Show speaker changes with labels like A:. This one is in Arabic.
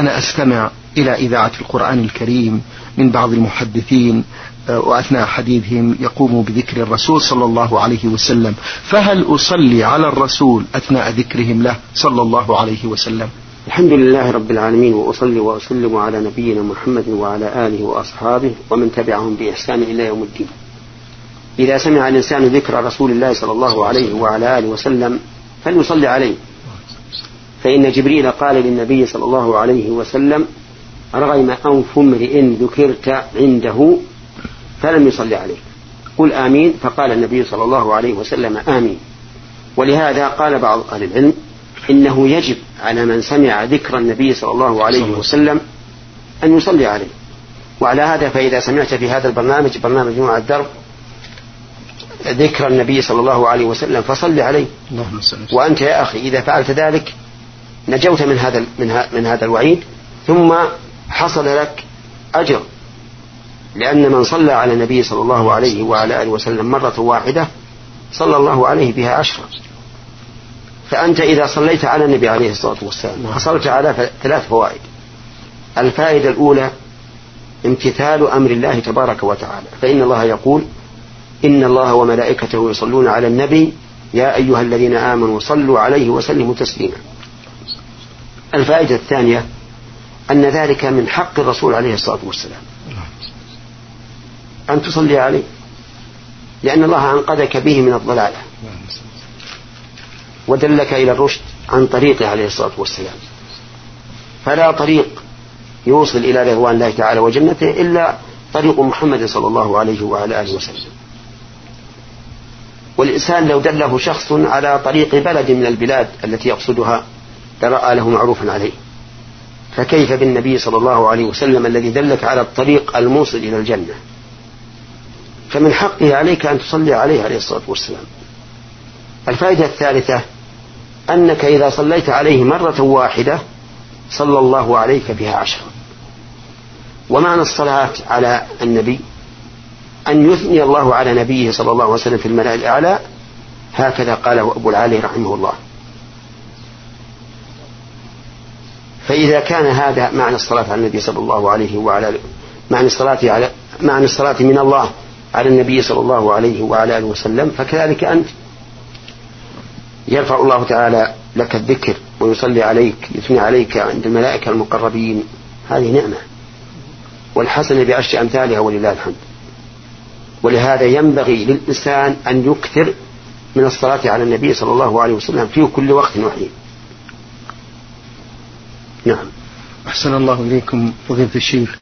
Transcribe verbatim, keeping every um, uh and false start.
A: أنا أستمع إلى إذاعة القرآن الكريم من بعض المحدثين وأثناء حديثهم يقوموا بذكر الرسول صلى الله عليه وسلم، فهل أصلي على الرسول أثناء ذكرهم له صلى الله عليه وسلم؟
B: الحمد لله رب العالمين، وأصلي وأسلم على نبينا محمد وعلى آله وأصحابه ومن تبعهم بإحسان إلى يوم الدين. إذا سمع الإنسان ذكر رسول الله صلى الله عليه وعلى آله وسلم فليصلي عليه، فإن جبريل قال للنبي صلى الله عليه وسلم: رغم أنف امرئ ذكرت عنده فلم يصلي عليه، قل آمين. فقال النبي صلى الله عليه وسلم: آمين. ولهذا قال بعض أهل العلم إنه يجب على من سمع ذكر النبي صلى الله عليه وسلم أن يصلي عليه. وعلى هذا فإذا سمعت في هذا البرنامج، برنامج نوع الدرب، ذكر النبي صلى الله عليه وسلم فصل عليه. وأنت يا أخي إذا فعلت ذلك نجوت من هذا من هذا الوعيد، ثم حصل لك أجر، لأن من صلى على النبي صلى الله عليه وعلى آله وسلم مرة واحدة صلى الله عليه بها عشرة. فأنت إذا صليت على النبي عليه الصلاة والسلام حصلت على ثلاث فوائد. الفائدة الأولى امتثال أمر الله تبارك وتعالى، فإن الله يقول: إن الله وملائكته يصلون على النبي يا أيها الذين آمنوا صلوا عليه وسلموا تسليما. الفائدة الثانية أن ذلك من حق الرسول عليه الصلاة والسلام أن تصلي عليه، لأن الله أنقذك به من الضلالة ودلك إلى الرشد عن طريقه عليه الصلاة والسلام. فلا طريق يوصل إلى رضوان الله تعالى وجنته إلا طريق محمد صلى الله عليه وعلى آله وسلم. والإنسان لو دله شخص على طريق بلد من البلاد التي يقصدها لرأى له معروفا عليه، فكيف بالنبي صلى الله عليه وسلم الذي دلك على الطريق الموصل إلى الجنة؟ فمن حقه عليك أن تصلي عليه عليه الصلاة والسلام. الفائدة الثالثة أنك إذا صليت عليه مرة واحدة صلى الله عليك بها عشرة. ومعنى الصلاة على النبي أن يثني الله على نبيه صلى الله عليه وسلم في الملأ الأعلى، هكذا قاله أبو العالي رحمه الله. فإذا كان هذا معنى الصلاة على النبي صلى الله عليه وعلى معنى الصلاة على معنى الصلاة من الله على النبي صلى الله عليه وعلى آله وسلم، فكذلك أنت يرفع الله تعالى لك الذكر ويصلي عليك، يثني عليك عند الملائكة المقربين. هذه نعمة، والحسنة بعشر أمثالها ولله الحمد. ولهذا ينبغي للإنسان أن يكثر من الصلاة على النبي صلى الله عليه وسلم في كل وقت وحين. نعم.
A: أحسن الله إليكم فضيلة الشيخ.